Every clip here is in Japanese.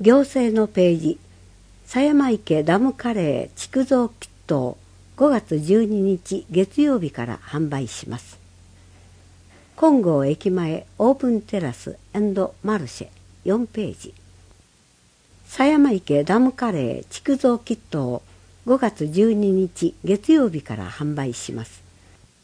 行政のページ、狭山池ダムカレー築造キットを5月12日月曜日から販売します。金剛駅前オープンテラス&マルシェ4ページ。狭山池ダムカレー築造キットを5月12日月曜日から販売します。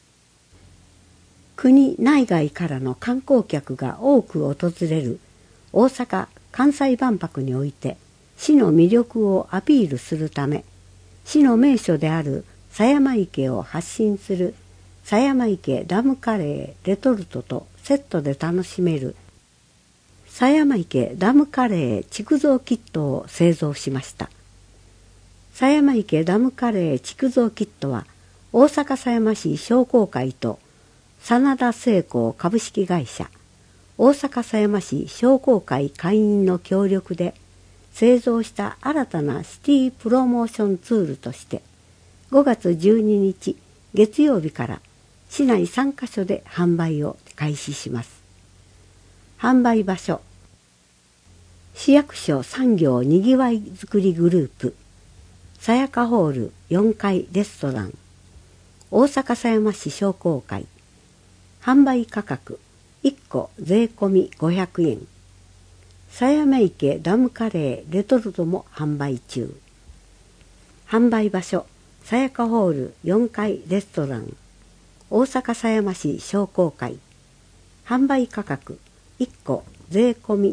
国内外からの観光客が多く訪れる大阪・関西万博において市の魅力をアピールするため、市の名所である狭山池を発信する狭山池ダムカレーレトルトとセットで楽しめる狭山池ダムカレー築造キットを製造しました。狭山池ダムカレー築造キットは大阪狭山市商工会と真田製鋼株式会社、大阪狭山市商工会会員の協力で製造した新たなシティプロモーションツールとして5月12日月曜日から市内3カ所で販売を開始します。販売場所、市役所産業にぎわいづくりグループ、さやかホール4階レストラン、大阪狭山市商工会。販売価格1個税込み500円。狭山池ダムカレーレトルトも販売中。販売場所、さやかホール4階レストラン、大阪狭山市商工会。販売価格1個税込み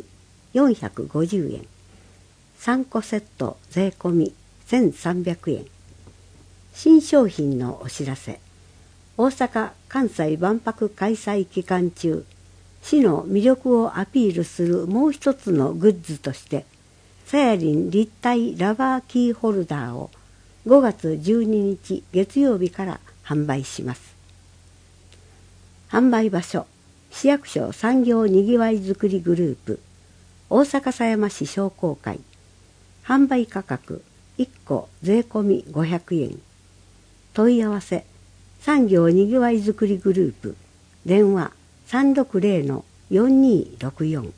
450円。3個セット税込み1300円。新商品のお知らせ。大阪・関西万博開催期間中、市の魅力をアピールするもう一つのグッズとして、さやりん立体ラバーキーホルダーを5月12日月曜日から販売します。販売場所、市役所産業にぎわいづくりグループ、大阪狭山市商工会。販売価格1個税込み500円。問い合わせ、産業にぎわいづくりグループ、電話 360-4264。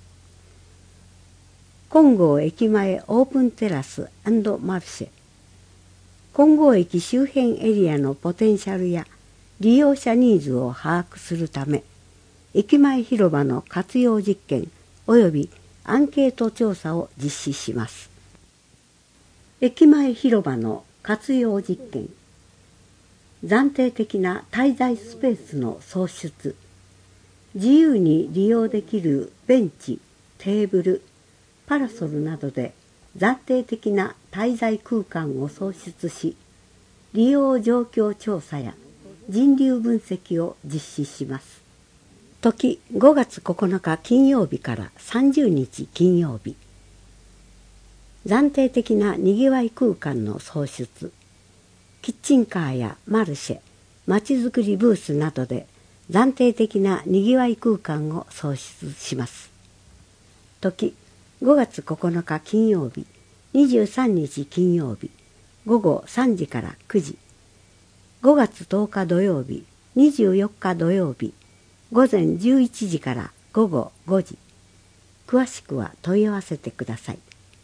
金剛駅前オープンテラス&マルシェ。金剛駅周辺エリアのポテンシャルや利用者ニーズを把握するため、駅前広場の活用実験及びアンケート調査を実施します。駅前広場の活用実験。暫定的な滞在スペースの創出。自由に利用できるベンチ、テーブル、パラソルなどで暫定的な滞在空間を創出し、利用状況調査や人流分析を実施します。時5月9日金曜日から30日金曜日。暫定的なにぎわい空間の創出。キッチンカーやマルシェ、まちづくりブースなどで暫定的なにぎわい空間を創出します。時5月9日金曜日、23日金曜日、午後3時から9時。5月10日土曜日、24日土曜日、午前11時から午後5時。詳しくは問い合わせてください。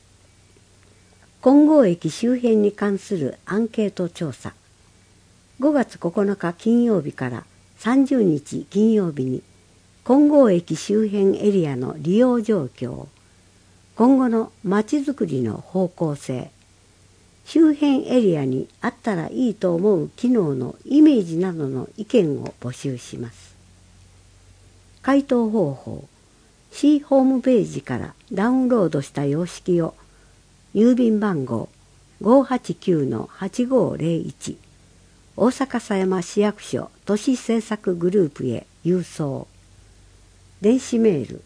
金剛駅周辺に関するアンケート調査。5月9日金曜日から30日金曜日に金剛駅周辺エリアの利用状況、今後のまちづくりの方向性、周辺エリアにあったらいいと思う機能のイメージなどの意見を募集します。回答方法、市ホームページからダウンロードした様式を郵便番号 589-8501 大阪狭山市役所都市政策グループへ郵送。電子メール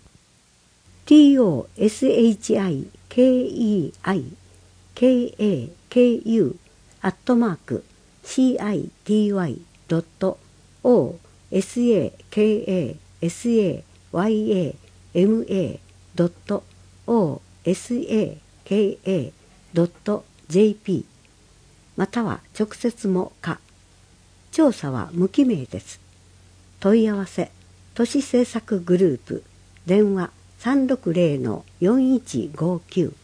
toshiki.kei.osakasayama.jp または直接も可。調査は無記名です。問い合わせ都市政策グループ電話 360-4159